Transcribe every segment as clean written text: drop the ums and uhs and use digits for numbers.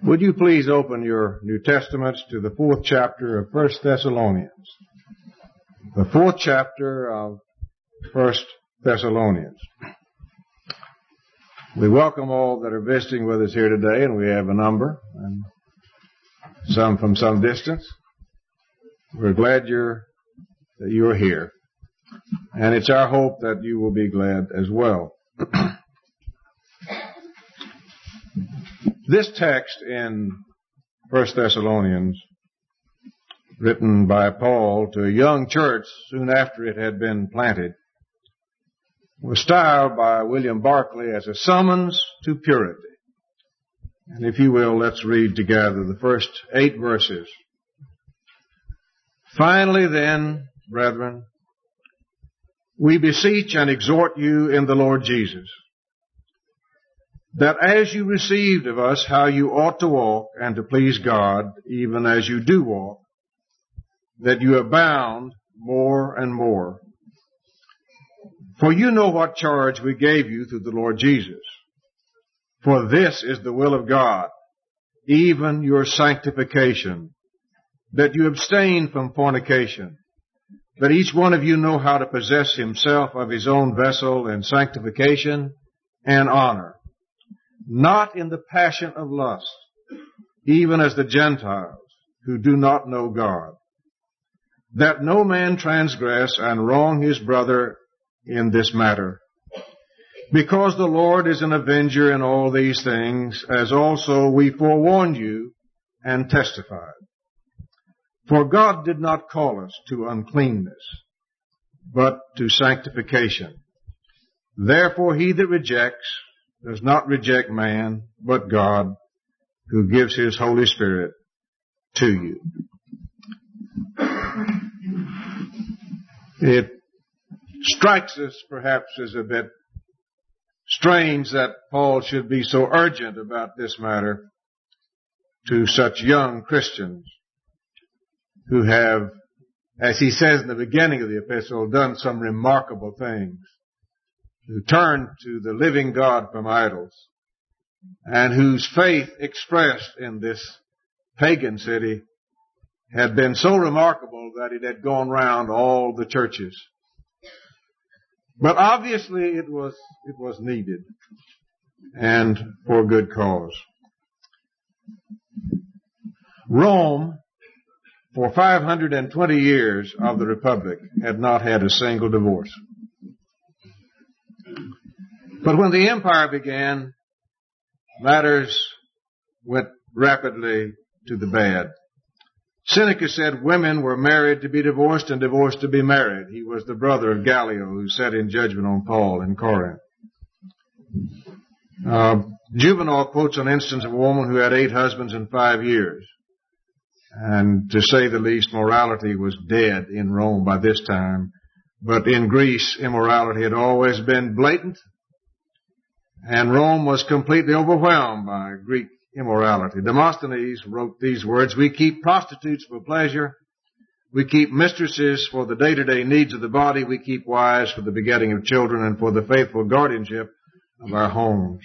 Would you please open your New Testaments to the 4th chapter of 1 Thessalonians? The 4th chapter of 1 Thessalonians. We welcome all that are visiting with us here today, and we have a number, and some from some distance. We're glad that you're here, and it's our hope that you will be glad as well. This text in 1 Thessalonians, written by Paul to a young church soon after it had been planted, was styled by William Barclay as a summons to purity. And if you will, let's read together the first 8 verses. Finally then, brethren, we beseech and exhort you in the Lord Jesus, that as you received of us how you ought to walk and to please God, even as you do walk, that you abound more and more. For you know what charge we gave you through the Lord Jesus. For this is the will of God, even your sanctification, that you abstain from fornication, that each one of you know how to possess himself of his own vessel in sanctification and honor, not in the passion of lust, even as the Gentiles who do not know God, that no man transgress and wrong his brother in this matter, because the Lord is an avenger in all these things, as also we forewarned you and testified. For God did not call us to uncleanness, but to sanctification. Therefore he that rejects does not reject man, but God, who gives his Holy Spirit to you. It strikes us perhaps as a bit strange that Paul should be so urgent about this matter to such young Christians who have, as he says in the beginning of the epistle, done some remarkable things, who turned to the living God from idols, and whose faith expressed in this pagan city had been so remarkable that it had gone round all the churches. But obviously it was needed, and for good cause. Rome, for 520 years of the Republic, had not had a single divorce. But when the empire began, matters went rapidly to the bad. Seneca said women were married to be divorced and divorced to be married. He was the brother of Gallio, who sat in judgment on Paul in Corinth. Juvenal quotes an instance of a woman who had 8 husbands in 5 years. And to say the least, morality was dead in Rome by this time. But in Greece, immorality had always been blatant, and Rome was completely overwhelmed by Greek immorality. Demosthenes wrote these words, "We keep prostitutes for pleasure. We keep mistresses for the day-to-day needs of the body. We keep wives for the begetting of children and for the faithful guardianship of our homes."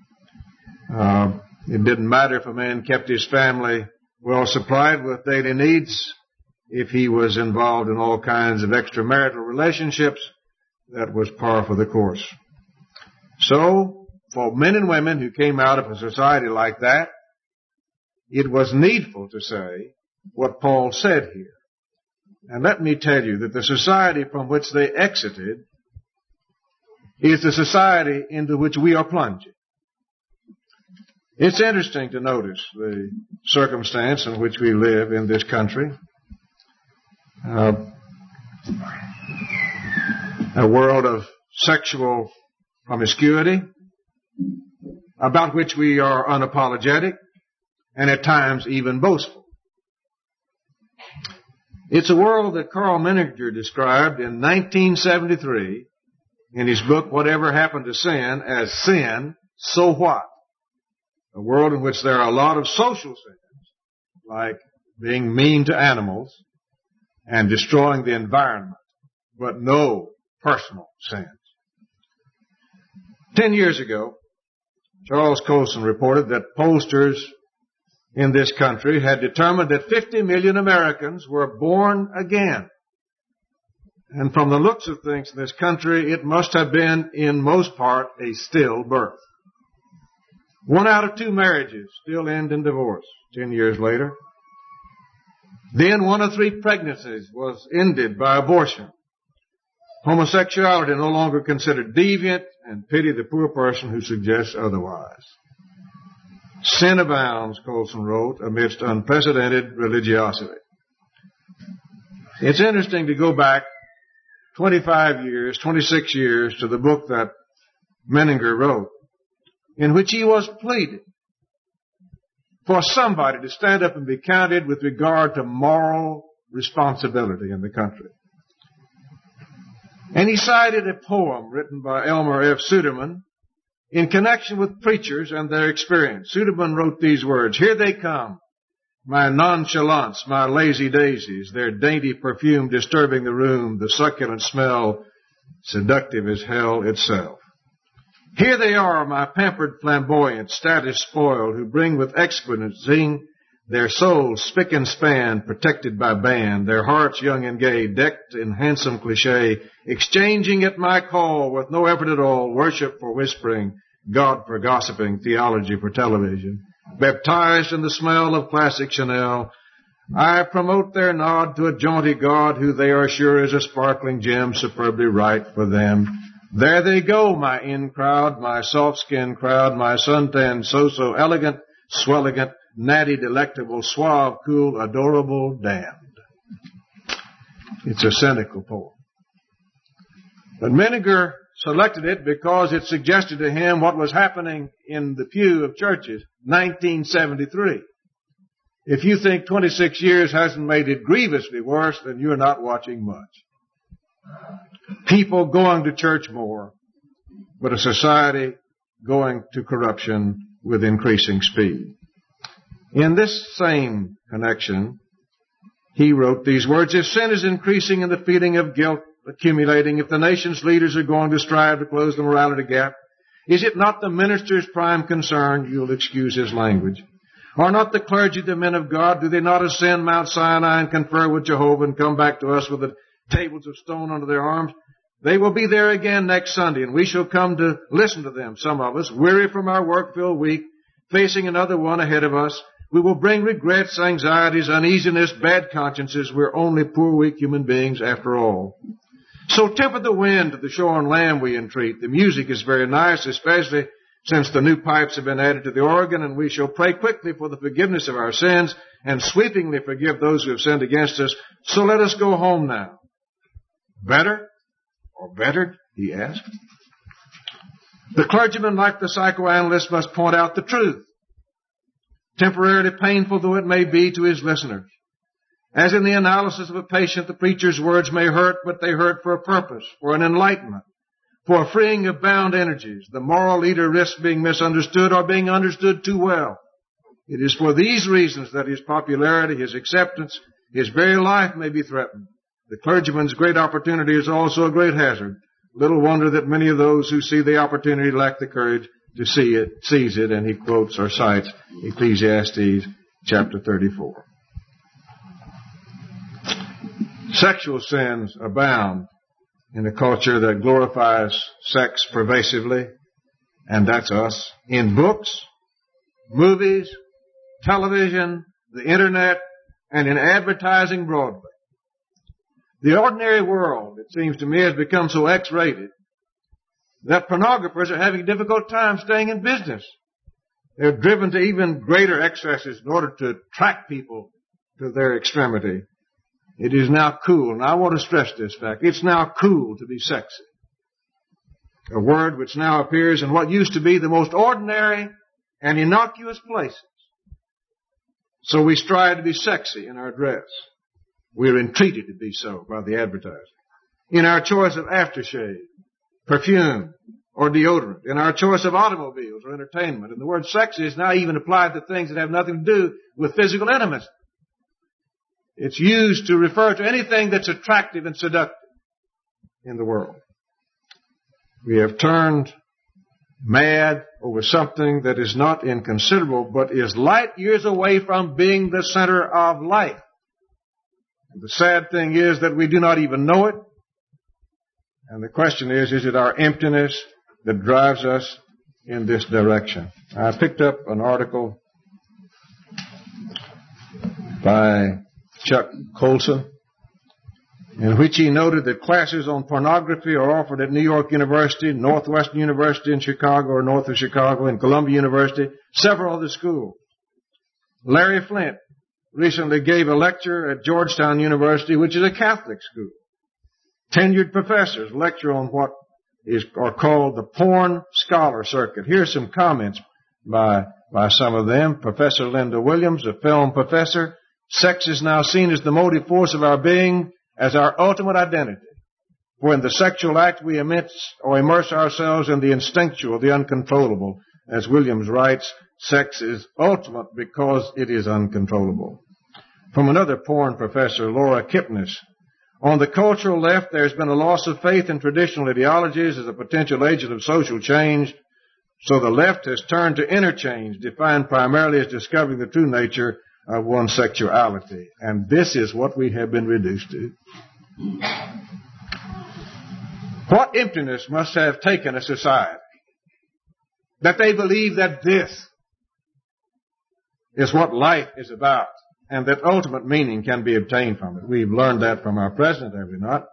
It didn't matter if a man kept his family well supplied with daily needs. If he was involved in all kinds of extramarital relationships, that was par for the course. So, for men and women who came out of a society like that, it was needful to say what Paul said here. And let me tell you that the society from which they exited is the society into which we are plunging. It's interesting to notice the circumstance in which we live in this country. A world of sexual promiscuity, about which we are unapologetic and at times even boastful. It's a world that Carl Menninger described in 1973 in his book, Whatever Happened to Sin, as sin, so what? A world in which there are a lot of social sins, like being mean to animals and destroying the environment, but no personal sins. 10 years ago, Charles Colson reported that pollsters in this country had determined that 50 million Americans were born again. And from the looks of things in this country, it must have been, in most part, a stillbirth. 1 out of 2 marriages still end in divorce 10 years later. Then 1 of 3 pregnancies was ended by abortion. Homosexuality no longer considered deviant, and pity the poor person who suggests otherwise. Sin abounds, Colson wrote, amidst unprecedented religiosity. It's interesting to go back 25 years, 26 years to the book that Menninger wrote, in which he was pleading for somebody to stand up and be counted with regard to moral responsibility in the country. And he cited a poem written by Elmer F. Suderman in connection with preachers and their experience. Suderman wrote these words, "Here they come, my nonchalance, my lazy daisies, their dainty perfume disturbing the room, the succulent smell, seductive as hell itself. Here they are, my pampered flamboyant, status spoiled, who bring with exquisite their souls spick and span, protected by band, their hearts young and gay, decked in handsome cliché, exchanging at my call with no effort at all, worship for whispering, God for gossiping, theology for television. Baptized in the smell of classic Chanel, I promote their nod to a jaunty God who they are sure is a sparkling gem superbly right for them. There they go, my in-crowd, my soft-skinned crowd, my suntan so-so elegant, swelligant, natty, delectable, suave, cool, adorable, damned." It's a cynical poem. But Menninger selected it because it suggested to him what was happening in the pew of churches, 1973. If you think 26 years hasn't made it grievously worse, then you're not watching much. People going to church more, but a society going to corruption with increasing speed. In this same connection, he wrote these words, "If sin is increasing and the feeling of guilt accumulating, if the nation's leaders are going to strive to close the morality gap, is it not the minister's prime concern," you'll excuse his language, "are not the clergy the men of God? Do they not ascend Mount Sinai and confer with Jehovah and come back to us with the tables of stone under their arms? They will be there again next Sunday, and we shall come to listen to them, some of us, weary from our work-filled week, facing another one ahead of us. We will bring regrets, anxieties, uneasiness, bad consciences. We're only poor, weak human beings after all. So temper the wind to the shorn lamb, we entreat. The music is very nice, especially since the new pipes have been added to the organ, and we shall pray quickly for the forgiveness of our sins and sweepingly forgive those who have sinned against us. So let us go home now." Better or bettered, he asked. The clergyman, like the psychoanalyst, must point out the truth, temporarily painful though it may be to his listeners. As in the analysis of a patient, the preacher's words may hurt, but they hurt for a purpose, for an enlightenment, for a freeing of bound energies. The moral leader risks being misunderstood or being understood too well. It is for these reasons that his popularity, his acceptance, his very life may be threatened. The clergyman's great opportunity is also a great hazard. Little wonder that many of those who see the opportunity lack the courage to seize it, and he quotes or cites Ecclesiastes chapter 34. Sexual sins abound in a culture that glorifies sex pervasively, and that's us, in books, movies, television, the internet, and in advertising broadly. The ordinary world, it seems to me, has become so X-rated that pornographers are having a difficult time staying in business. They're driven to even greater excesses in order to attract people to their extremity. It is now cool, and I want to stress this fact, it's now cool to be sexy. A word which now appears in what used to be the most ordinary and innocuous places. So we strive to be sexy in our dress. We're entreated to be so by the advertising. In our choice of aftershave, perfume, or deodorant. In our choice of automobiles or entertainment. And the word sexy is now even applied to things that have nothing to do with physical intimacy. It's used to refer to anything that's attractive and seductive in the world. We have turned mad over something that is not inconsiderable, but is light years away from being the center of life. And the sad thing is that we do not even know it. And the question is it our emptiness that drives us in this direction? I picked up an article by Chuck Colson, in which he noted that classes on pornography are offered at New York University, Northwestern University in Chicago or north of Chicago, and Columbia University, several other schools. Larry Flint recently gave a lecture at Georgetown University, which is a Catholic school. Tenured professors lecture on what are called the porn scholar circuit. Here's some comments by some of them. Professor Linda Williams, a film professor. Sex is now seen as the motive force of our being, as our ultimate identity. For in the sexual act we immerse ourselves in the instinctual, the uncontrollable. As Williams writes, sex is ultimate because it is uncontrollable. From another porn professor, Laura Kipnis, on the cultural left there's been a loss of faith in traditional ideologies as a potential agent of social change, so the left has turned to interchange, defined primarily as discovering the true nature of one's sexuality. And this is what we have been reduced to. What emptiness must have taken a society that they believe that this is what life is about and that ultimate meaning can be obtained from it. We've learned that from our president, have we not?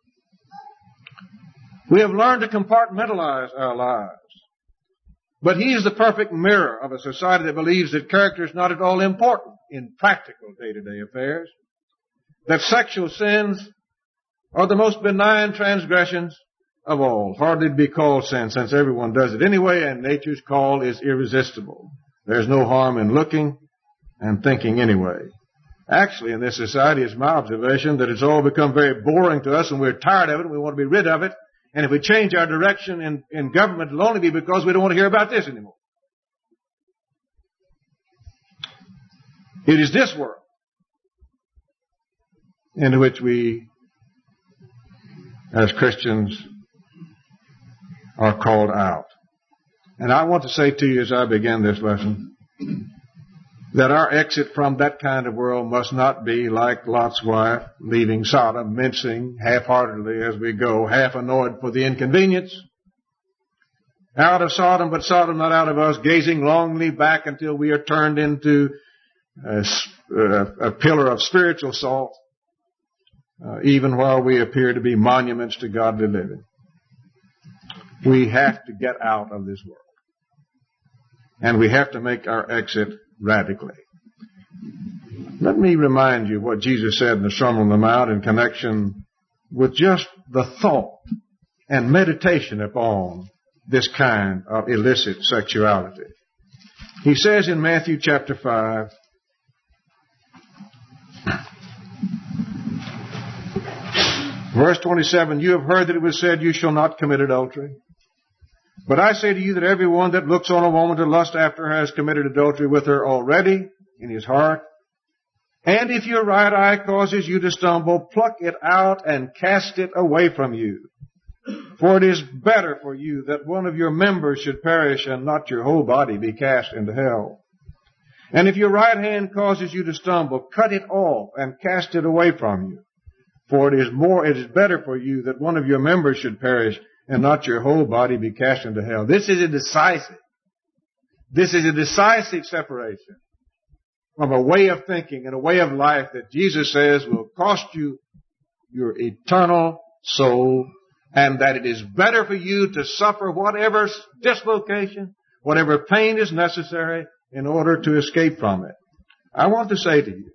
We have learned to compartmentalize our lives. But he is the perfect mirror of a society that believes that character is not at all important in practical day-to-day affairs, that sexual sins are the most benign transgressions of all, hardly to be called sin since everyone does it anyway, and nature's call is irresistible. There's no harm in looking and thinking anyway. Actually, in this society, it's my observation that it's all become very boring to us and we're tired of it and we want to be rid of it. And if we change our direction in government, it'll only be because we don't want to hear about this anymore. It is this world into which we, as Christians, are called out. And I want to say to you as I begin this lesson that our exit from that kind of world must not be like Lot's wife, leaving Sodom, mincing half-heartedly as we go, half annoyed for the inconvenience. Out of Sodom, but Sodom not out of us, gazing longingly back until we are turned into a pillar of spiritual salt, even while we appear to be monuments to godly living. We have to get out of this world. And we have to make our exit radically. Let me remind you what Jesus said in the Sermon on the Mount in connection with just the thought and meditation upon this kind of illicit sexuality. He says in Matthew chapter 5, verse 27, you have heard that it was said, you shall not commit adultery. But I say to you that everyone that looks on a woman to lust after her has committed adultery with her already in his heart. And if your right eye causes you to stumble, pluck it out and cast it away from you. For it is better for you that one of your members should perish and not your whole body be cast into hell. And if your right hand causes you to stumble, cut it off and cast it away from you. For it is better for you that one of your members should perish and not your whole body be cast into hell. This is a decisive separation from a way of thinking and a way of life that Jesus says will cost you your eternal soul, and that it is better for you to suffer whatever dislocation, whatever pain is necessary in order to escape from it. I want to say to you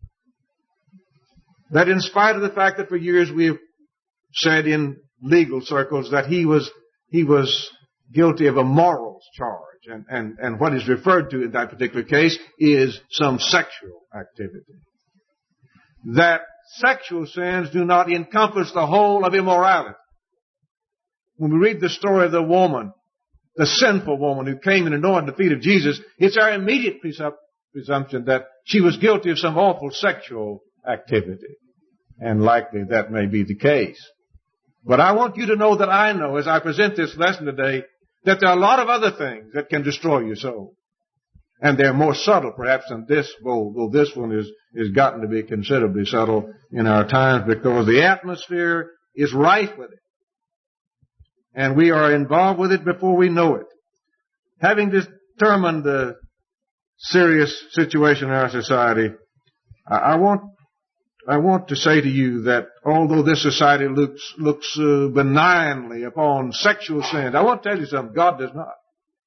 that in spite of the fact that for years we have said in legal circles that he was guilty of a morals charge, and what is referred to in that particular case is some sexual activity. That sexual sins do not encompass the whole of immorality. When we read the story of the woman, the sinful woman who came and anointed the feet of Jesus, it's our immediate presumption that she was guilty of some awful sexual activity. And likely that may be the case. But I want you to know that I know, as I present this lesson today, that there are a lot of other things that can destroy your soul. And they're more subtle, perhaps, than this bowl, though this one is gotten to be considerably subtle in our times because the atmosphere is rife with it. And we are involved with it before we know it. Having determined the serious situation in our society, I want to say to you that although this society looks benignly upon sexual sins, I want to tell you something, God does not.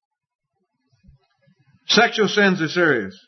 Sexual sins are serious.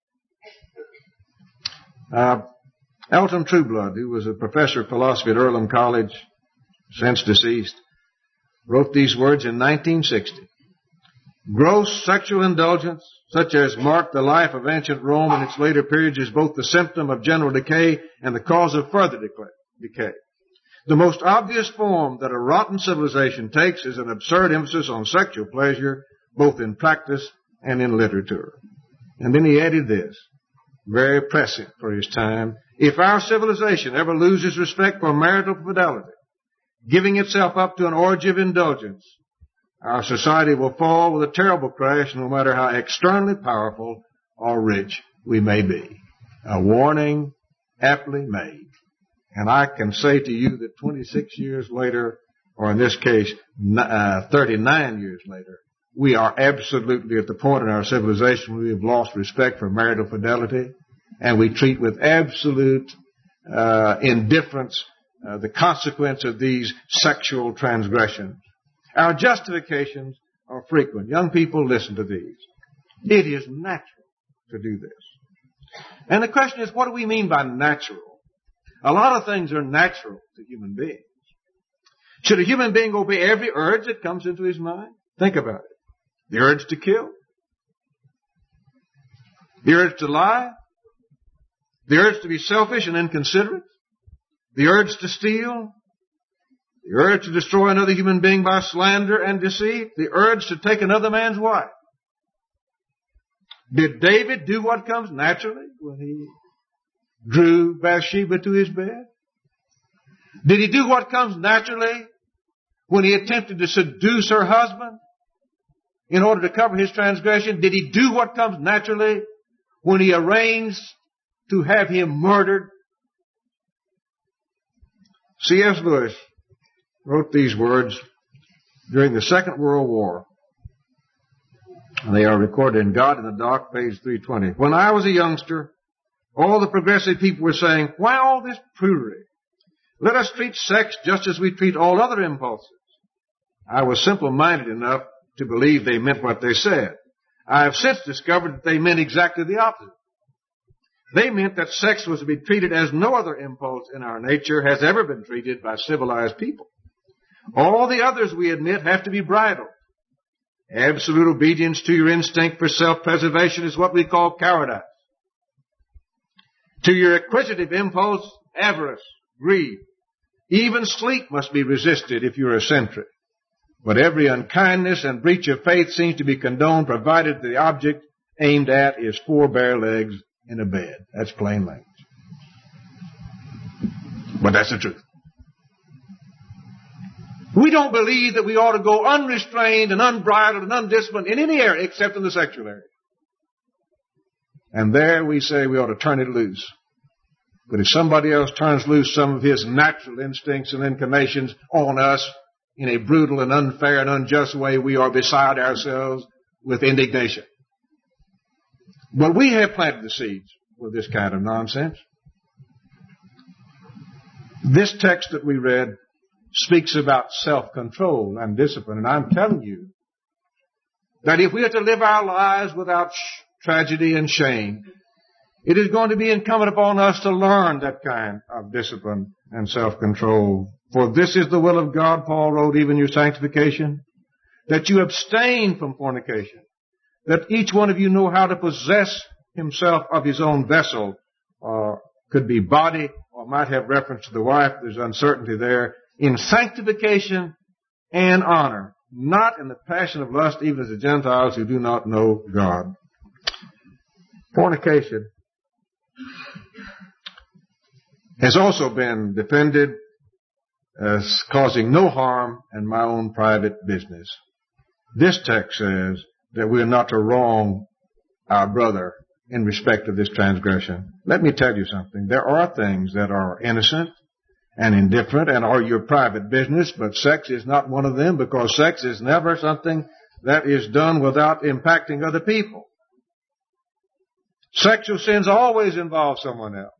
Elton Trueblood, who was a professor of philosophy at Earlham College, since deceased, wrote these words in 1960. Gross sexual indulgence, such as marked the life of ancient Rome in its later periods, is both the symptom of general decay and the cause of further decay. The most obvious form that a rotten civilization takes is an absurd emphasis on sexual pleasure, both in practice and in literature. And then he added this, very pressing for his time. If our civilization ever loses respect for marital fidelity, giving itself up to an orgy of indulgence, our society will fall with a terrible crash no matter how externally powerful or rich we may be. A warning aptly made. And I can say to you that 26 years later, or in this case, 39 years later, we are absolutely at the point in our civilization where we have lost respect for marital fidelity, and we treat with absolute indifference the consequence of these sexual transgressions. Our justifications are frequent. Young people, listen to these. It is natural to do this. And the question is, what do we mean by natural? A lot of things are natural to human beings. Should a human being obey every urge that comes into his mind? Think about it. The urge to kill. The urge to lie. The urge to be selfish and inconsiderate. The urge to steal. The urge to destroy another human being by slander and deceit. The urge to take another man's wife. Did David do what comes naturally when he drew Bathsheba to his bed? Did he do what comes naturally when he attempted to seduce her husband in order to cover his transgression? Did he do what comes naturally when he arranged to have him murdered? C.S. Lewis wrote these words during the Second World War. And they are recorded in God in the Dark, page 320. When I was a youngster, all the progressive people were saying, why all this prudery? Let us treat sex just as we treat all other impulses. I was simple-minded enough to believe they meant what they said. I have since discovered that they meant exactly the opposite. They meant that sex was to be treated as no other impulse in our nature has ever been treated by civilized people. All the others, we admit, have to be bridled. Absolute obedience to your instinct for self-preservation is what we call cowardice. To your acquisitive impulse, avarice, greed. Even sleep must be resisted if you're eccentric. But every unkindness and breach of faith seems to be condoned provided the object aimed at is 4 bare legs in a bed. That's plain language. But that's the truth. We don't believe that we ought to go unrestrained and unbridled and undisciplined in any area except in the sexual area. And there we say we ought to turn it loose. But if somebody else turns loose some of his natural instincts and inclinations on us in a brutal and unfair and unjust way, we are beside ourselves with indignation. But we have planted the seeds with this kind of nonsense. This text that we read speaks about self-control and discipline. And I'm telling you that if we are to live our lives without tragedy and shame, it is going to be incumbent upon us to learn that kind of discipline and self-control. For this is the will of God, Paul wrote, even your sanctification, that you abstain from fornication, that each one of you know how to possess himself of his own vessel, or could be body, or might have reference to the wife. There's uncertainty there. In sanctification and honor, not in the passion of lust, even as the Gentiles who do not know God. Fornication has also been defended as causing no harm in my own private business. This text says that we are not to wrong our brother in respect of this transgression. Let me tell you something. There are things that are innocent and indifferent and are your private business, but sex is not one of them, because sex is never something that is done without impacting other people. Sexual sins always involve someone else.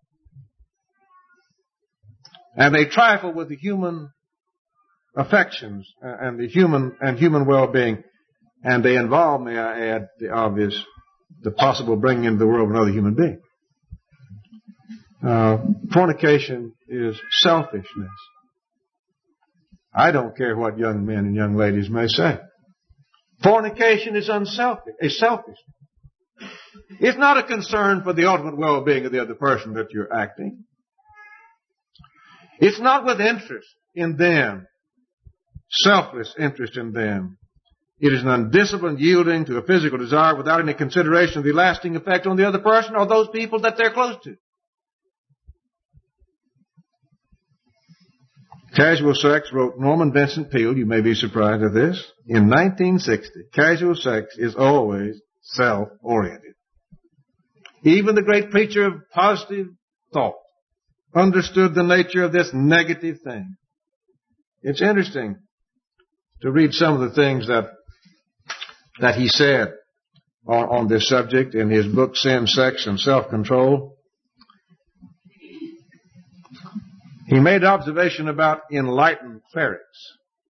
And they trifle with the human affections and the human well-being. And they involve, may I add, the possible bringing into the world of another human being. Fornication is selfishness. I don't care what young men and young ladies may say. Fornication is selfish. It's not a concern for the ultimate well-being of the other person that you're acting. It's not with interest in them, selfless interest in them. It is an undisciplined yielding to a physical desire without any consideration of the lasting effect on the other person or those people that they're close to. Casual sex, wrote Norman Vincent Peale, you may be surprised at this, in 1960. Casual sex is always self-oriented. Even the great preacher of positive thought understood the nature of this negative thing. It's interesting to read some of the things that he said on this subject in his book, Sin, Sex, and Self-Control. He made observation about enlightened clerics.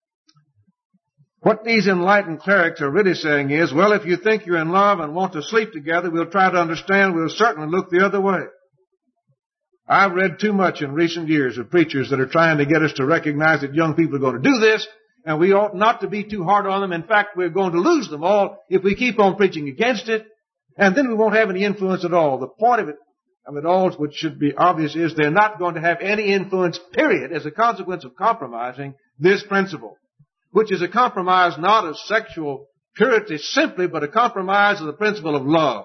What these enlightened clerics are really saying is, well, if you think you're in love and want to sleep together, we'll try to understand. We'll certainly look the other way. I've read too much in recent years of preachers that are trying to get us to recognize that young people are going to do this, and we ought not to be too hard on them. In fact, we're going to lose them all if we keep on preaching against it, and then we won't have any influence at all. The point of it all, which should be obvious, is they're not going to have any influence, period, as a consequence of compromising this principle, which is a compromise not of sexual purity simply, but a compromise of the principle of love.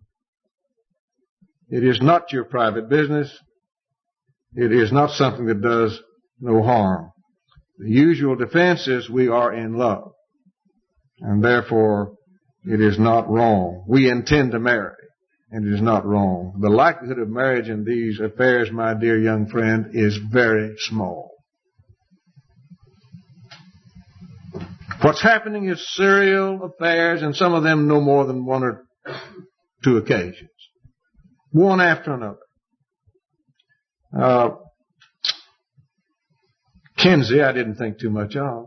It is not your private business. It is not something that does no harm. The usual defense is we are in love, and therefore it is not wrong. We intend to marry, and it is not wrong. The likelihood of marriage in these affairs, my dear young friend, is very small. What's happening is serial affairs, and some of them no more than one or two occasions, one after another. Kinsey, I didn't think too much of,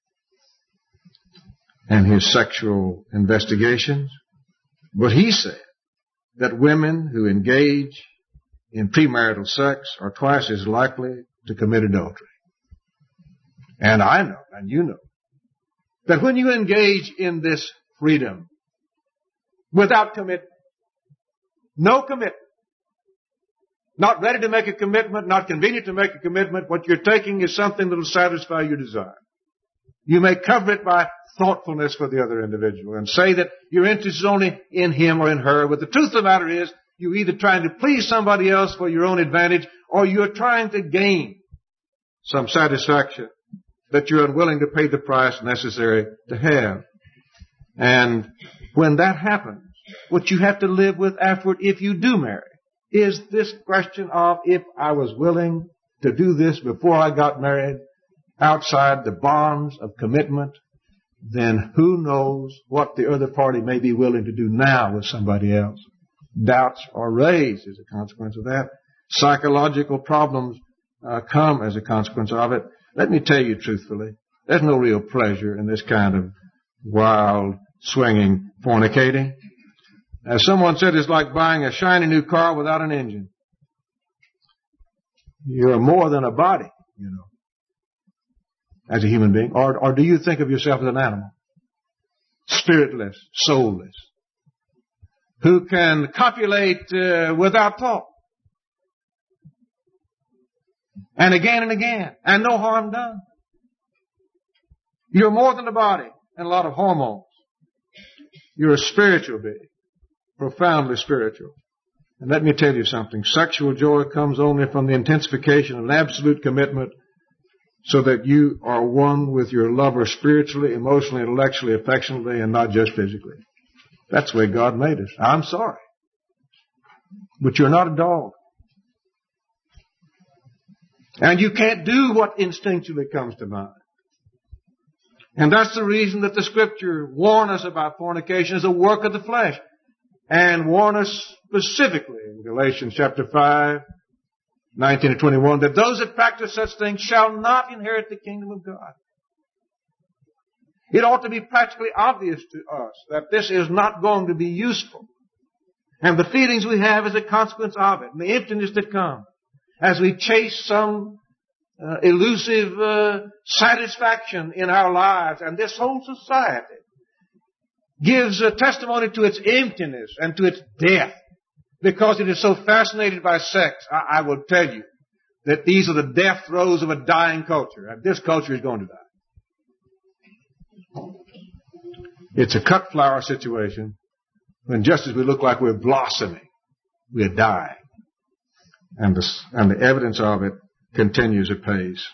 and his sexual investigations, but he said that women who engage in premarital sex are twice as likely to commit adultery. And I know, and you know, that when you engage in this freedom without commitment, no commitment, not ready to make a commitment, not convenient to make a commitment, what you're taking is something that will satisfy your desire. You may cover it by thoughtfulness for the other individual and say that your interest is only in him or in her, but the truth of the matter is you're either trying to please somebody else for your own advantage or you're trying to gain some satisfaction that you're unwilling to pay the price necessary to have. And when that happens, what you have to live with afterward, if you do marry, is this question of, if I was willing to do this before I got married, outside the bonds of commitment, then who knows what the other party may be willing to do now with somebody else. Doubts are raised as a consequence of that. Psychological problems come as a consequence of it. Let me tell you truthfully, there's no real pleasure in this kind of wild, swinging fornicating. As someone said, it's like buying a shiny new car without an engine. You're more than a body, you know, as a human being. Or do you think of yourself as an animal? Spiritless, soulless, who can copulate without thought. And again, and no harm done. You're more than a body and a lot of hormones. You're a spiritual being. Profoundly spiritual. And let me tell you something. Sexual joy comes only from the intensification of an absolute commitment so that you are one with your lover spiritually, emotionally, intellectually, affectionately, and not just physically. That's the way God made us. I'm sorry. But you're not a dog. And you can't do what instinctually comes to mind. And that's the reason that the Scripture warns us about fornication as a work of the flesh. And warn us specifically in Galatians chapter 5, 19 to 21, that those that practice such things shall not inherit the kingdom of God. It ought to be practically obvious to us that this is not going to be useful. And the feelings we have as a consequence of it, and the emptiness that comes as we chase some elusive satisfaction in our lives. And this whole society gives a testimony to its emptiness and to its death because it is so fascinated by sex. I will tell you that these are the death throes of a dying culture, and this culture is going to die. It's a cut flower situation when just as we look like we're blossoming, we're dying. And the evidence of it continues apace.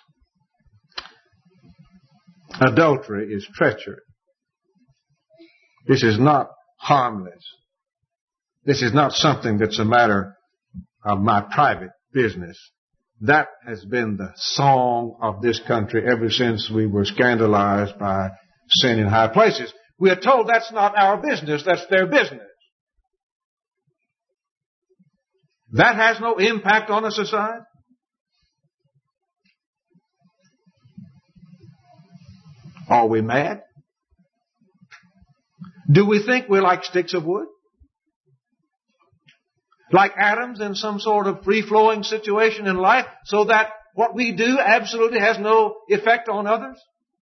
Adultery is treachery. This is not harmless. This is not something that's a matter of my private business. That has been the song of this country ever since we were scandalized by sin in high places. We are told that's not our business, that's their business. That has no impact on a society. Are we mad? Do we think we're like sticks of wood? Like atoms in some sort of free-flowing situation in life, so that what we do absolutely has no effect on others?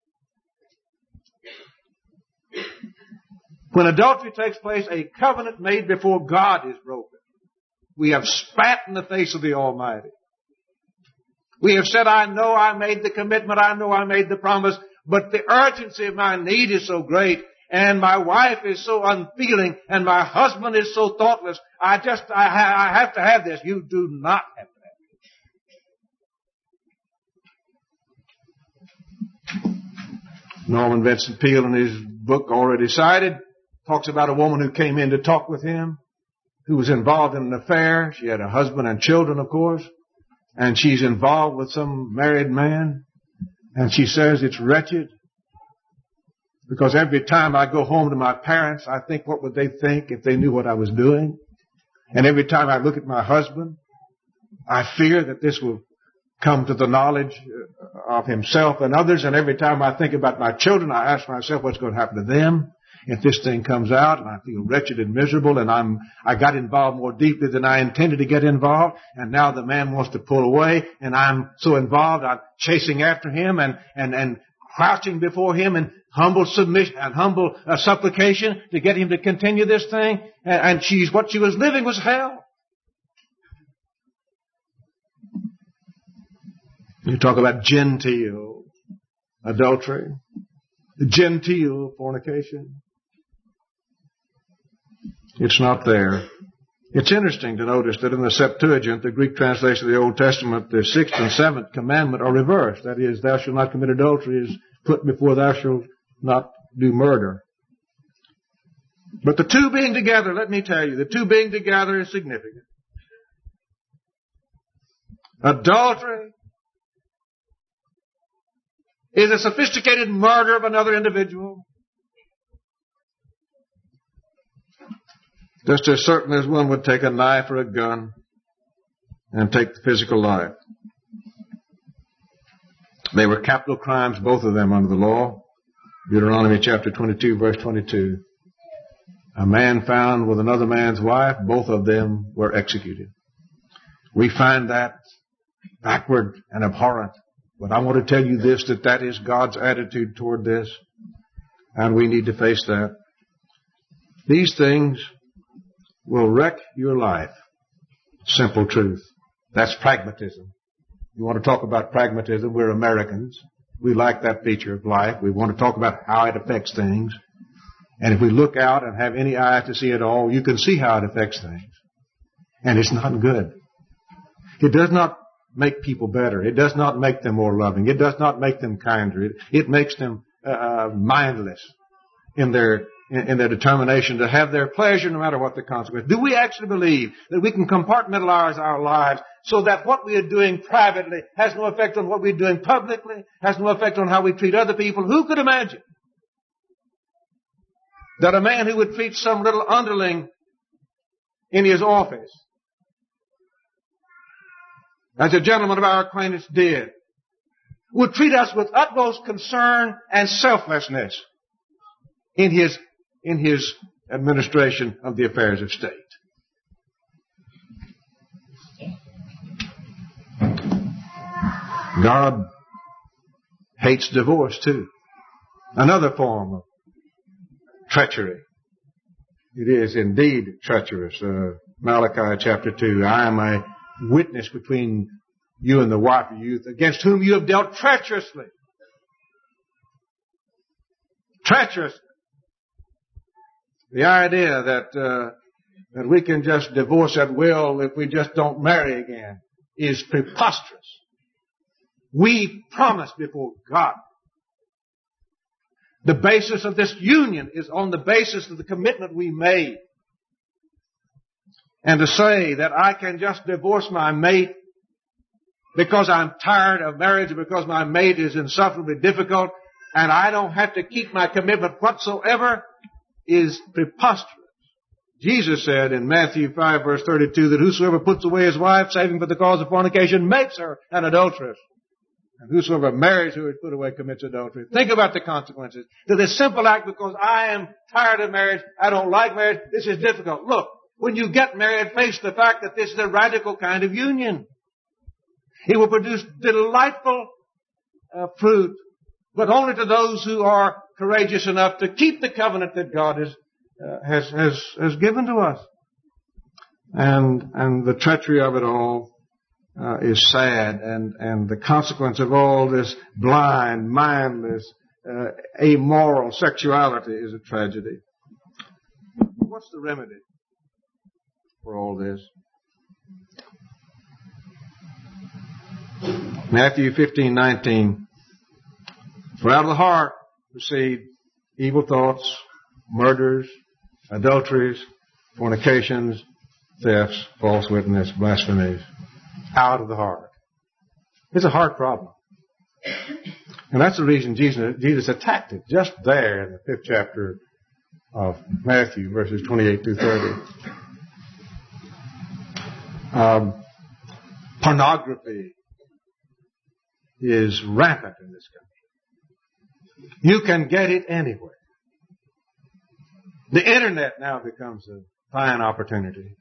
When adultery takes place, a covenant made before God is broken. We have spat in the face of the Almighty. We have said, I know I made the commitment, I know I made the promise, but the urgency of my need is so great, and my wife is so unfeeling, and my husband is so thoughtless. I have to have this. You do not have to have it. Norman Vincent Peale, in his book already cited, talks about a woman who came in to talk with him, who was involved in an affair. She had a husband and children, of course, and she's involved with some married man, and she says it's wretched. Because every time I go home to my parents, I think, what would they think if they knew what I was doing? And every time I look at my husband, I fear that this will come to the knowledge of himself and others. And every time I think about my children, I ask myself what's going to happen to them if this thing comes out. And I feel wretched and miserable, and I got involved more deeply than I intended to get involved. And now the man wants to pull away, and I'm so involved, I'm chasing after him and crouching before him in humble submission and humble supplication to get him to continue this thing. And what she was living was hell. You talk about genteel adultery, genteel fornication. It's not there. It's interesting to notice that in the Septuagint, the Greek translation of the Old Testament, the 6th and 7th commandment are reversed. That is, thou shalt not commit adultery is put before thou shalt not do murder. But the two being together, let me tell you, the two being together is significant. Adultery is a sophisticated murder of another individual. Just as certain as one would take a knife or a gun and take the physical life. They were capital crimes, both of them, under the law. Deuteronomy chapter 22, verse 22. A man found with another man's wife, both of them were executed. We find that backward and abhorrent. But I want to tell you this, that is God's attitude toward this. And we need to face that. These things will wreck your life. Simple truth. That's pragmatism. You want to talk about pragmatism? We're Americans. We like that feature of life. We want to talk about how it affects things. And if we look out and have any eye to see it all, you can see how it affects things. And it's not good. It does not make people better. It does not make them more loving. It does not make them kinder. It makes them mindless in their determination to have their pleasure no matter what the consequence. Do we actually believe that we can compartmentalize our lives so that what we are doing privately has no effect on what we're doing publicly, has no effect on how we treat other people? Who could imagine that a man who would treat some little underling in his office as a gentleman of our acquaintance did, would treat us with utmost concern and selflessness in his administration of the affairs of state? God hates divorce too. Another form of treachery. It is indeed treacherous. Malachi chapter 2, I am a witness between you and the wife of your youth, against whom you have dealt treacherously. Treacherously. The idea that we can just divorce at will if we just don't marry again is preposterous. We promise before God. The basis of this union is on the basis of the commitment we made. And to say that I can just divorce my mate because I'm tired of marriage or because my mate is insufferably difficult and I don't have to keep my commitment whatsoever is preposterous. Jesus said in Matthew 5 verse 32 that whosoever puts away his wife, saving for the cause of fornication, makes her an adulteress. And whosoever marries who is put away commits adultery. Think about the consequences. To this simple act, because I am tired of marriage, I don't like marriage, this is difficult. Look, when you get married, face the fact that this is a radical kind of union. It will produce delightful fruit, but only to those who are courageous enough to keep the covenant that God has given to us. And the treachery of it all is sad, and the consequence of all this blind, mindless, amoral sexuality is a tragedy. What's the remedy for all this? Matthew 15:19. For out of the heart proceed evil thoughts, murders, adulteries, fornications, thefts, false witness, blasphemies. Out of the heart. It's a heart problem. And that's the reason Jesus attacked it just there in the 5th chapter of Matthew, verses 28 through 30. Pornography is rampant in this country. You can get it anywhere. The internet now becomes a fine opportunity.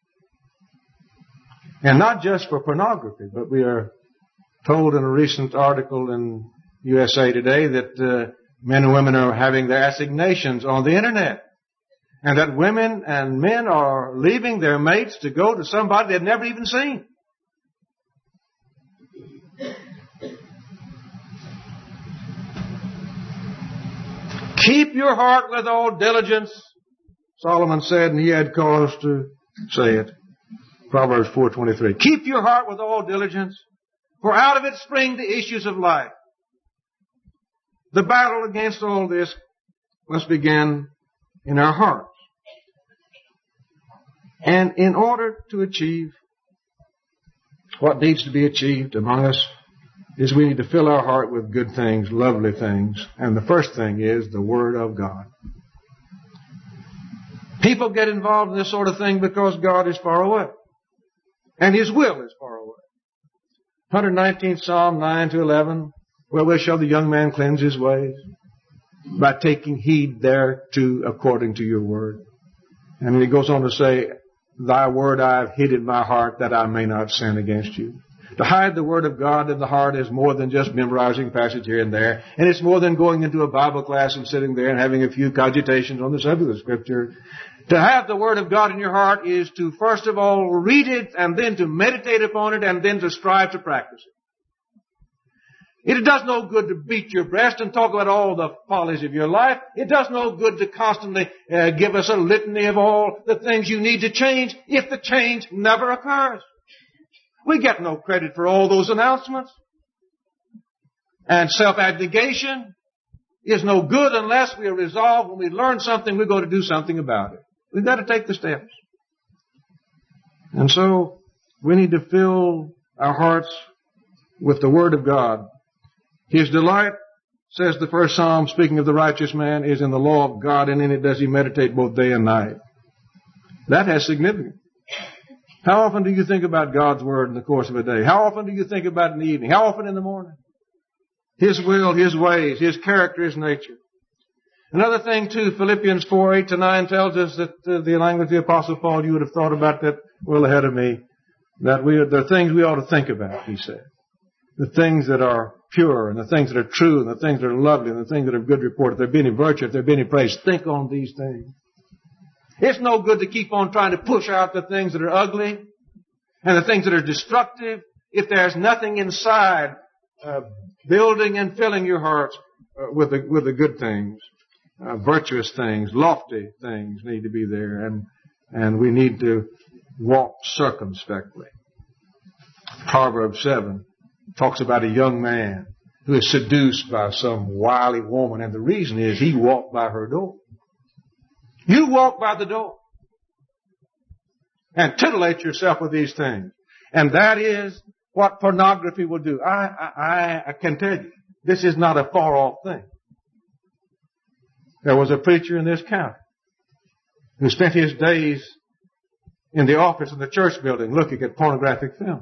And not just for pornography, but we are told in a recent article in USA Today that men and women are having their assignations on the internet. And that women and men are leaving their mates to go to somebody they've never even seen. Keep your heart with all diligence, Solomon said, and he had cause to say it. Proverbs 4:23. Keep your heart with all diligence, for out of it spring the issues of life. The battle against all this must begin in our hearts. And in order to achieve what needs to be achieved among us is we need to fill our heart with good things, lovely things. And the first thing is the Word of God. People get involved in this sort of thing because God is far away. And His will is far away. 119th Psalm 9 to 11. Wherewith shall the young man cleanse his ways? By taking heed thereto according to your word. And he goes on to say, Thy word I have hid in my heart that I may not sin against you. To hide the word of God in the heart is more than just memorizing a passage here and there. And it's more than going into a Bible class and sitting there and having a few cogitations on the subject of Scripture. To have the Word of God in your heart is to first of all read it and then to meditate upon it and then to strive to practice it. It does no good to beat your breast and talk about all the follies of your life. It does no good to constantly give us a litany of all the things you need to change if the change never occurs. We get no credit for all those announcements. And self-abnegation is no good unless we are resolved when we learn something, we're going to do something about it. We've got to take the steps. And so we need to fill our hearts with the Word of God. His delight, says the first Psalm, speaking of the righteous man, is in the law of God, and in it does he meditate both day and night. That has significance. How often do you think about God's Word in the course of a day? How often do you think about it in the evening? How often in the morning? His will, His ways, His character, His nature. Another thing too, Philippians 4:8-9 tells us that the language of the Apostle Paul, you would have thought about that well ahead of me, that there are things we ought to think about, he said. The things that are pure, and the things that are true, and the things that are lovely, and the things that are of good report. If there be any virtue, if there be any praise, think on these things. It's no good to keep on trying to push out the things that are ugly and the things that are destructive if there's nothing inside building and filling your hearts with the good things. Virtuous things, lofty things need to be there, and we need to walk circumspectly. Proverbs 7 talks about a young man who is seduced by some wily woman, and the reason is he walked by her door. You walk by the door and titillate yourself with these things. And that is what pornography will do. I can tell you, this is not a far off thing. There was a preacher in this county who spent his days in the office of the church building looking at pornographic films.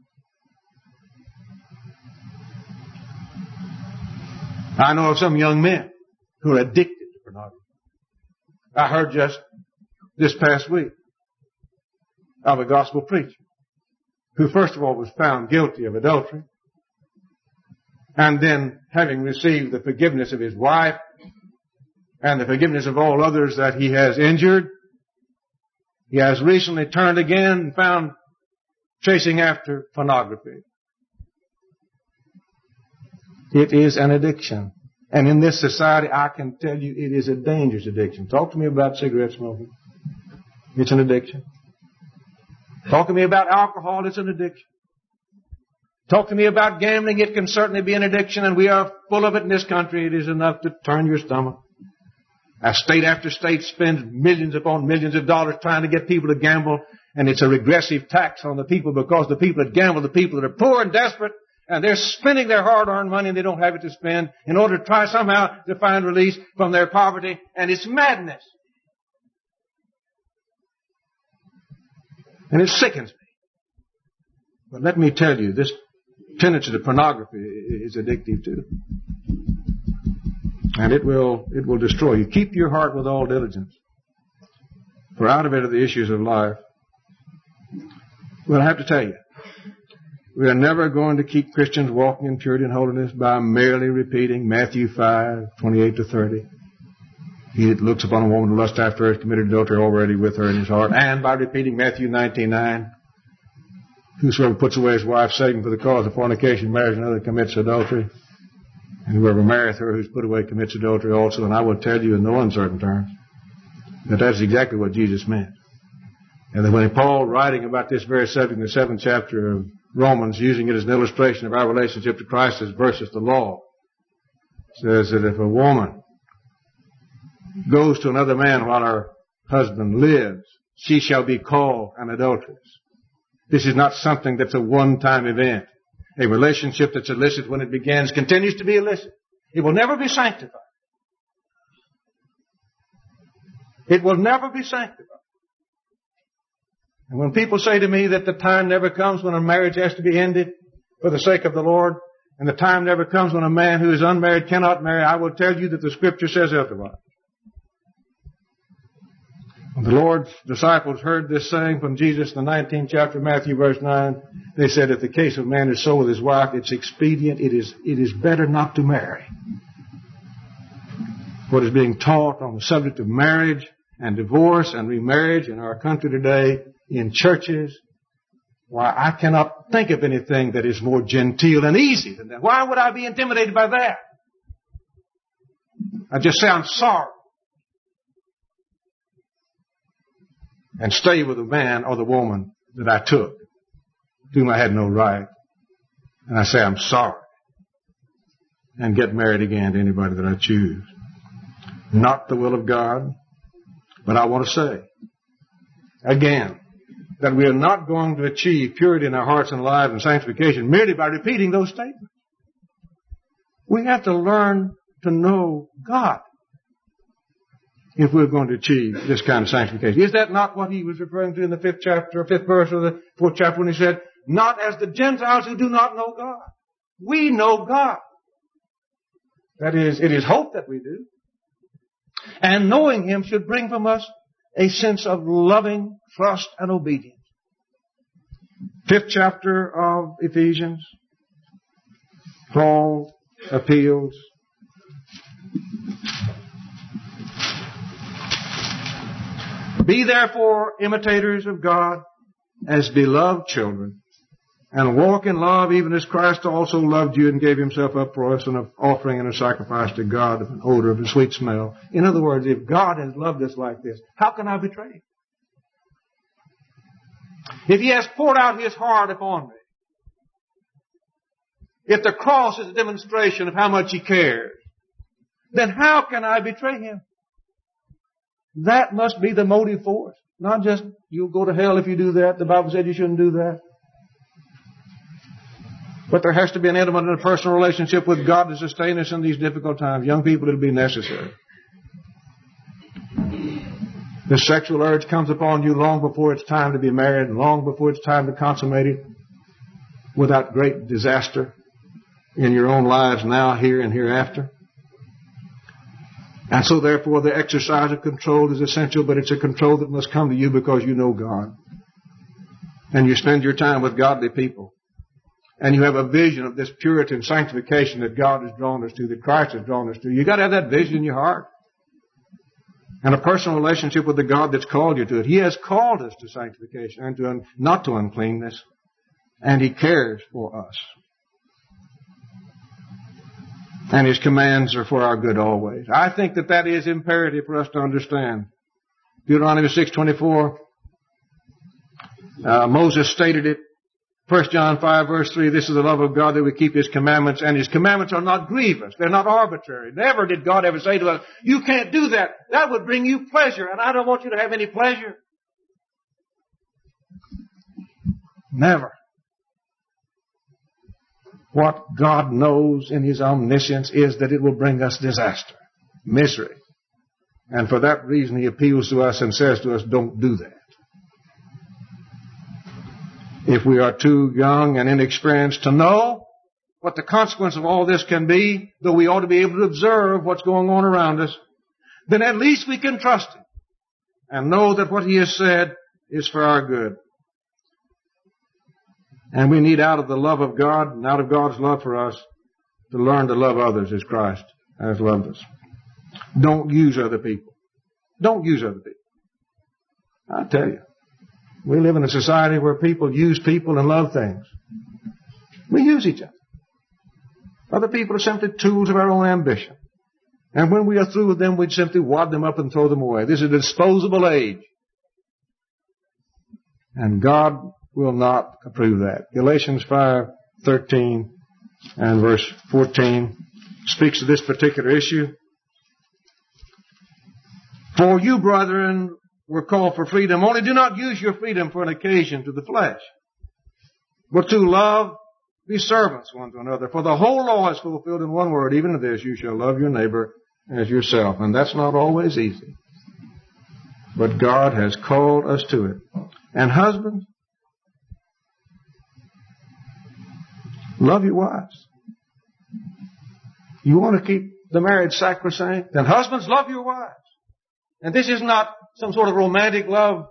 I know of some young men who are addicted to pornography. I heard just this past week of a gospel preacher who first of all was found guilty of adultery, and then having received the forgiveness of his wife and the forgiveness of all others that he has injured, he has recently turned again and found chasing after pornography. It is an addiction. And in this society, I can tell you it is a dangerous addiction. Talk to me about cigarette smoking. It's an addiction. Talk to me about alcohol. It's an addiction. Talk to me about gambling. It can certainly be an addiction, and we are full of it in this country. It is enough to turn your stomach. As state after state spends millions upon millions of dollars trying to get people to gamble, and it's a regressive tax on the people because the people that gamble, the people that are poor and desperate, and they're spending their hard-earned money and they don't have it to spend in order to try somehow to find release from their poverty, and it's madness. And it sickens me. But let me tell you, this tendency to pornography is addictive too. And it will destroy you. Keep your heart with all diligence, for out of it are the issues of life. Well, I have to tell you, we are never going to keep Christians walking in purity and holiness by merely repeating Matthew 5:28-30. He that looks upon a woman to lust after her has committed adultery already with her in his heart. And by repeating Matthew 19:9, whosoever puts away his wife, saving for the cause of fornication, marries another, commits adultery. And whoever marrieth her who's put away commits adultery also. And I will tell you in no uncertain terms that that's exactly what Jesus meant. And that when Paul, writing about this very subject in the 7th chapter of Romans, using it as an illustration of our relationship to Christ as versus the law, says that if a woman goes to another man while her husband lives, she shall be called an adulteress. This is not something that's a one-time event. A relationship that's illicit when it begins continues to be illicit. It will never be sanctified. It will never be sanctified. And when people say to me that the time never comes when a marriage has to be ended for the sake of the Lord, and the time never comes when a man who is unmarried cannot marry, I will tell you that the Scripture says otherwise. When the Lord's disciples heard this saying from Jesus in the 19th chapter of Matthew, verse 9, they said, if the case of a man is so with his wife, it's expedient, it is better not to marry. What is being taught on the subject of marriage and divorce and remarriage in our country today in churches, why, I cannot think of anything that is more genteel and easy than that. Why would I be intimidated by that? I just sound sorry. And stay with the man or the woman that I took. to whom I had no right. And I say, I'm sorry. And get married again to anybody that I choose. Not the will of God. But I want to say, again, that we are not going to achieve purity in our hearts and lives and sanctification merely by repeating those statements. We have to learn to know God if we're going to achieve this kind of sanctification. Is that not what he was referring to in the 5th chapter, or 5th verse of the 4th chapter when he said, not as the Gentiles who do not know God. We know God. That is, it is hope that we do. And knowing him should bring from us a sense of loving trust and obedience. 5th chapter of Ephesians, Paul appeals be therefore imitators of God as beloved children, and walk in love even as Christ also loved you and gave himself up for us, an offering and a sacrifice to God of an odor of a sweet smell. In other words, if God has loved us like this, how can I betray him? If he has poured out his heart upon me, if the cross is a demonstration of how much he cares, then how can I betray him? That must be the motive force. Not just, you'll go to hell if you do that. The Bible said you shouldn't do that. But there has to be an intimate and a personal relationship with God to sustain us in these difficult times. Young people, it'll be necessary. The sexual urge comes upon you long before it's time to be married, and long before it's time to consummate it, without great disaster in your own lives now, here, and hereafter. And so therefore the exercise of control is essential, but it's a control that must come to you because you know God. And you spend your time with godly people. And you have a vision of this purity and sanctification that God has drawn us to, that Christ has drawn us to. You've got to have that vision in your heart. And a personal relationship with the God that's called you to it. He has called us to sanctification and to not to uncleanness. And he cares for us. And his commands are for our good always. I think that is imperative for us to understand. Deuteronomy 6:24. Moses stated it. 1 John 5 verse 3, this is the love of God that we keep his commandments, and his commandments are not grievous. They're not arbitrary. Never did God ever say to us, you can't do that. That would bring you pleasure, and I don't want you to have any pleasure. Never. What God knows in his omniscience is that it will bring us disaster, misery. And for that reason he appeals to us and says to us, don't do that. If we are too young and inexperienced to know what the consequence of all this can be, though we ought to be able to observe what's going on around us, then at least we can trust him and know that what he has said is for our good. And we need, out of the love of God and out of God's love for us, to learn to love others as Christ has loved us. Don't use other people. Don't use other people. I tell you, we live in a society where people use people and love things. We use each other. Other people are simply tools of our own ambition. And when we are through with them, we simply wad them up and throw them away. This is a disposable age. And God will not approve that. Galatians 5:13 and verse 14 speaks of this particular issue. For you, brethren, were called for freedom. Only do not use your freedom for an occasion to the flesh, but to love, be servants one to another. For the whole law is fulfilled in one word, even in this, you shall love your neighbor as yourself. And that's not always easy. But God has called us to it. And husbands, love your wives. You want to keep the marriage sacrosanct? Then husbands, love your wives. And this is not some sort of romantic love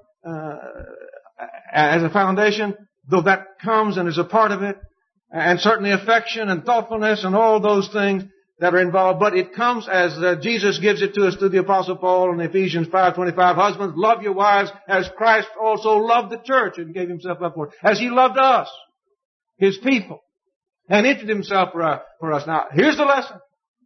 as a foundation, though that comes and is a part of it, and certainly affection and thoughtfulness and all those things that are involved. But it comes as Jesus gives it to us through the Apostle Paul in Ephesians 5:25. Husbands, love your wives as Christ also loved the church and gave himself up for it, as he loved us, his people, and emptied himself for us. Now, here's the lesson.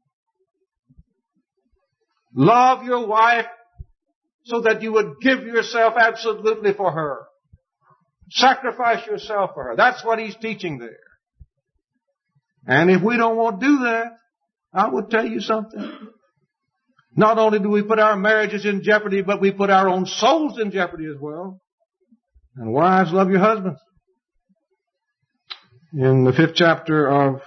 Love your wife so that you would give yourself absolutely for her. Sacrifice yourself for her. That's what he's teaching there. And if we don't want to do that, I will tell you something. Not only do we put our marriages in jeopardy, but we put our own souls in jeopardy as well. And wives, love your husbands. In the 5th chapter of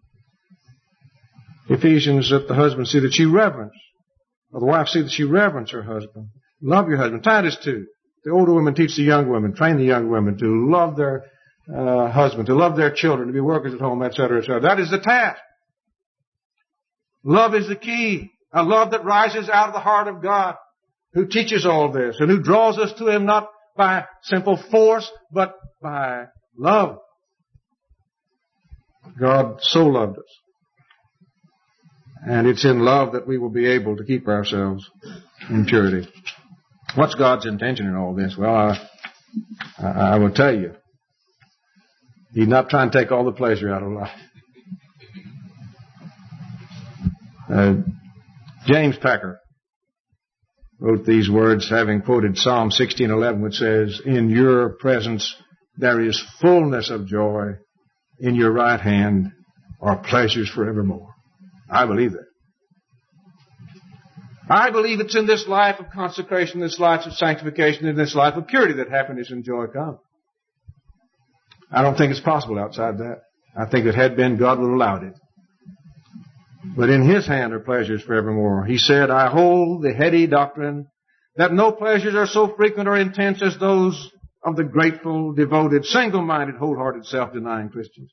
Ephesians, that the husband see that she reverence, or the wife see that she reverence her husband. Love your husband. Titus 2. The older women teach the young women, train the young women to love their husband, to love their children, to be workers at home, etc., etc. That is the task. Love is the key. A love that rises out of the heart of God, who teaches all this and who draws us to Him not by simple force, but by love. God so loved us. And it's in love that we will be able to keep ourselves in purity. What's God's intention in all this? Well, I will tell you. He's not trying to take all the pleasure out of life. James Packer wrote these words, having quoted Psalm 16:11, which says, "In your presence there is fullness of joy. In your right hand are pleasures forevermore." I believe that. I believe it's in this life of consecration, this life of sanctification, in this life of purity that happiness and joy come. I don't think it's possible outside that. I think if it had been, God would have allowed it. But in His hand are pleasures forevermore. He said, "I hold the heady doctrine that no pleasures are so frequent or intense as those of the grateful, devoted, single-minded, wholehearted, self-denying Christians.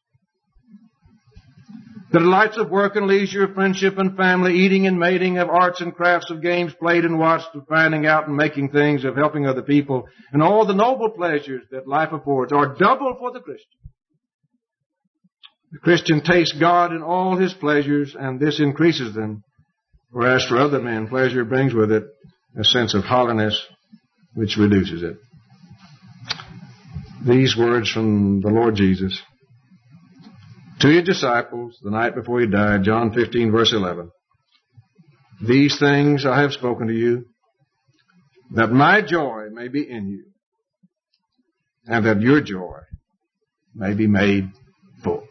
The delights of work and leisure, of friendship and family, eating and mating, of arts and crafts, of games played and watched, of finding out and making things, of helping other people, and all the noble pleasures that life affords are double for the Christian. The Christian tastes God in all His pleasures, and this increases them. Whereas for other men, pleasure brings with it a sense of hollowness which reduces it." These words from the Lord Jesus to His disciples the night before He died, John 15, verse 11. "These things I have spoken to you, that my joy may be in you, and that your joy may be made full."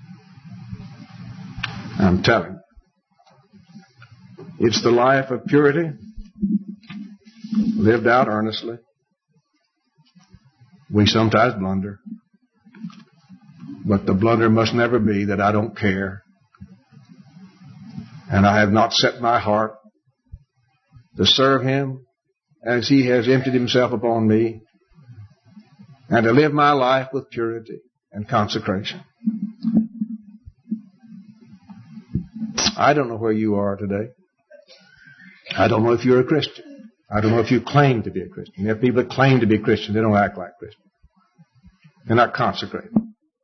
I'm telling you, it's the life of purity, lived out earnestly. We sometimes blunder. But the blunder must never be that I don't care. And I have not set my heart to serve Him as He has emptied Himself upon me, and to live my life with purity and consecration. I don't know where you are today. I don't know if you're a Christian. I don't know if you claim to be a Christian. If people claim to be Christian, they don't act like Christians. They're not consecrated.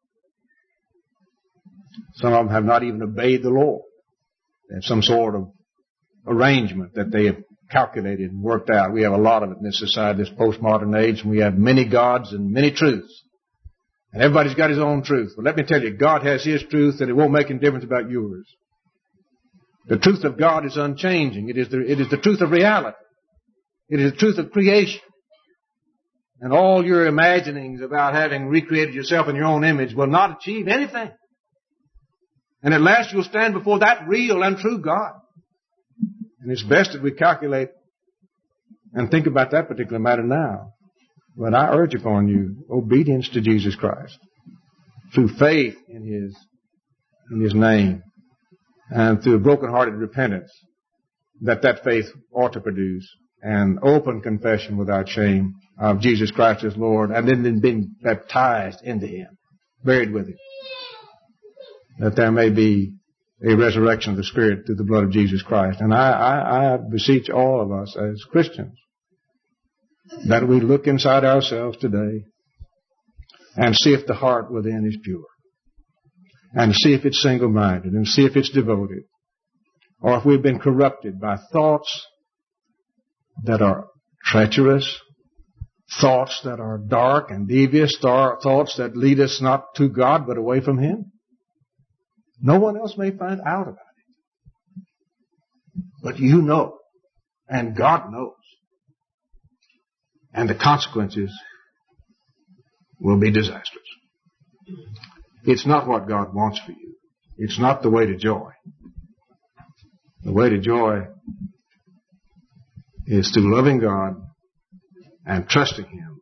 Some of them have not even obeyed the Lord. They have some sort of arrangement that they have calculated and worked out. We have a lot of it in this society, this postmodern age, and we have many gods and many truths. And everybody's got his own truth. But let me tell you, God has His truth, and it won't make any difference about yours. The truth of God is unchanging. It is the truth of reality. It is the truth of creation. And all your imaginings about having recreated yourself in your own image will not achieve anything. And at last you'll stand before that real and true God. And it's best that we calculate and think about that particular matter now. But I urge upon you obedience to Jesus Christ through faith in His name, and through a broken-hearted repentance that faith ought to produce, and open confession without shame of Jesus Christ as Lord, and then being baptized into Him, buried with Him, that there may be a resurrection of the Spirit through the blood of Jesus Christ. And I beseech all of us as Christians that we look inside ourselves today and see if the heart within is pure, and see if it's single-minded, and see if it's devoted, or if we've been corrupted by thoughts that are treacherous, thoughts that are dark and devious, thoughts that lead us not to God but away from Him. No one else may find out about it. But you know, and God knows. And the consequences will be disastrous. It's not what God wants for you. It's not the way to joy. The way to joy is through loving God and trusting Him